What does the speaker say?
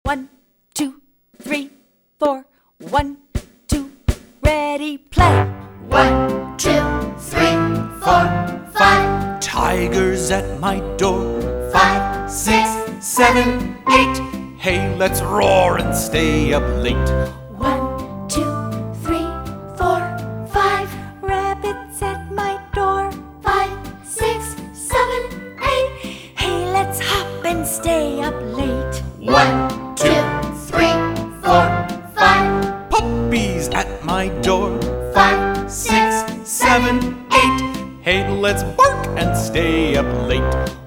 1, 2, 3, 4. 1, 2, ready, play. 1, 2, 3, 4, 5. Tigers at my door. 5, 6, 7, 8. Hey, let's roar and stay up late. 1, 2, 3, 4, 5. Rabbits at my door. 5, 6, 7, 8. Hey, let's hop and stay up late. 1, 2, 3, 4, 5. Puppies at my door. 5, 6, 7, 8. Hey, let's bark and stay up late.